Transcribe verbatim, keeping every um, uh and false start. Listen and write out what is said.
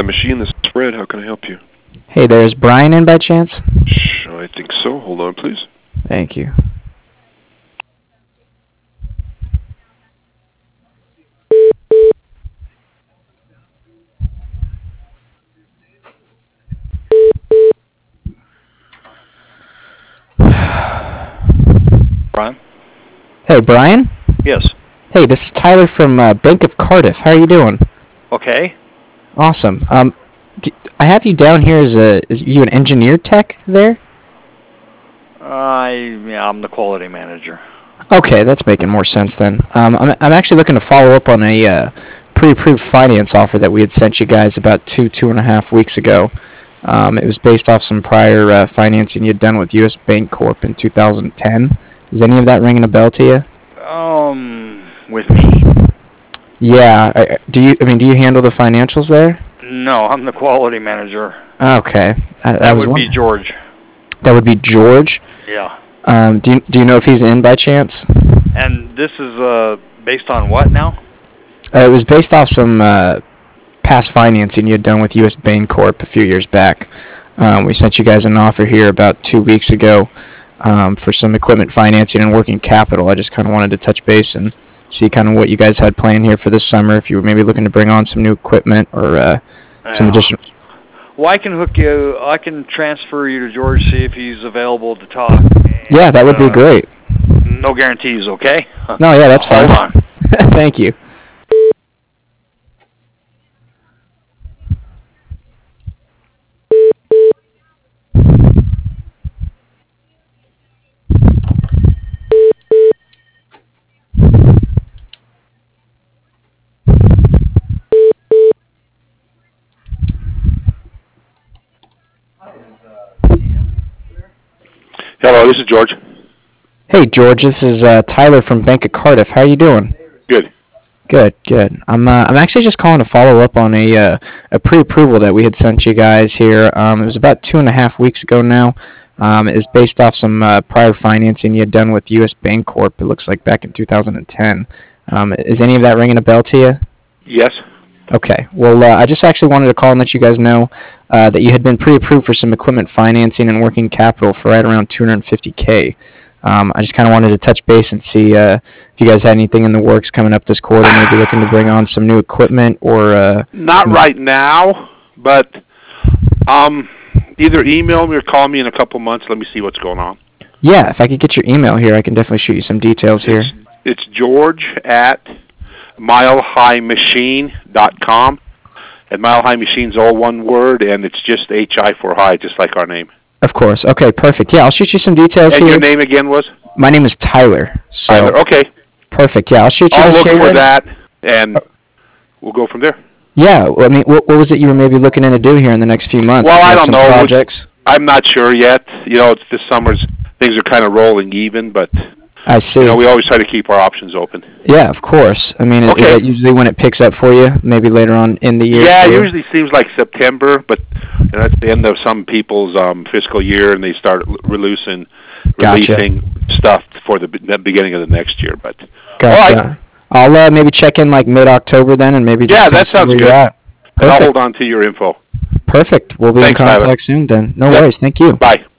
Machine. This is Fred. How can I help you? Hey, there's Brian in by chance? I think so. Hold on, please. Thank you. Brian? Hey, Brian? Yes. Hey, this is Tyler from uh, Bank of Cardiff. How are you doing? Okay. Awesome. Um, d- I have you down here as a, is you an engineer tech there? I yeah, I'm the quality manager. Okay, that's making more sense then. Um, I'm, I'm actually looking to follow up on a uh, pre-approved finance offer that we had sent you guys about two, two and a half weeks ago. Um, it was based off some prior uh, financing you'd done with U S Bank Corp in two thousand ten. Is any of that ringing a bell to you? Um, with me? Yeah. I, do you? I mean, do you handle the financials there? No, I'm the quality manager. Okay. I, That I was would be wondering. George. That would be George. Yeah. Um, do you, do you know if he's in by chance? And this is uh based on what now? Uh, it was based off some uh, past financing you had done with U S Bancorp a few years back. Um, we sent you guys an offer here about two weeks ago um, for some equipment financing and working capital. I just kind of wanted to touch base and see kind of what you guys had planned here for this summer, if you were maybe looking to bring on some new equipment or uh, some Yeah. additional... Well, I can hook you. I can transfer you to George, see if he's available to talk. Yeah, that would be Uh, great. No guarantees, okay? No, yeah, that's fine. Hold on. Thank you. Hello, this is George. Hey, George, this is uh, Tyler from Bank of Cardiff. How are you doing? Good. Good, good. I'm uh, I'm actually just calling to follow up on a uh, a pre-approval that we had sent you guys here. Um, it was about two and a half weeks ago now. Um, it was based off some uh, prior financing you had done with U S Bancorp. It looks like back in two thousand ten. Um, is any of that ringing a bell to you? Yes. Okay. Well, uh, I just actually wanted to call and let you guys know uh, that you had been pre-approved for some equipment financing and working capital for right around two hundred fifty K. Um, I just kind of wanted to touch base and see uh, if you guys had anything in the works coming up this quarter, maybe looking to bring on some new equipment or... Uh, Not some... right now, but um, either email me or call me in a couple months. Let me see what's going on. Yeah, if I could get your email here, I can definitely shoot you some details here. It's, it's George at mile high machine dot com. And Mile High Machine's all one word, and it's just H I for high, just like our name. Of course. Okay, perfect. Yeah, I'll shoot you some details And here. your name again was? My name is Tyler. So Tyler. Okay. Perfect. Yeah, I'll shoot you I'll this look here. for that, and we'll go from there. Yeah, well, I mean, what, what was it you were maybe looking to do here in the next few months? Well, Is I there don't some know. Projects? I'm not sure yet. You know, it's this summer's things are kind of rolling even, but I see. you know, we always try to keep our options open. Yeah, of course. I mean, is, Okay. is that usually when it picks up for you? Maybe later on in the year? Yeah, it too? usually seems like September, but you know, that's the end of some people's um, fiscal year, and they start l- releasing Gotcha. releasing stuff for the, be- the beginning of the next year. But Gotcha. all right, I'll uh, maybe check in like mid-October then, and maybe just yeah, kinda that see sounds where good. you're at. And I'll Perfect. hold on to your info. Perfect. We'll be Thanks, in contact Tyler. soon then. No Yep. worries. Thank you. Bye.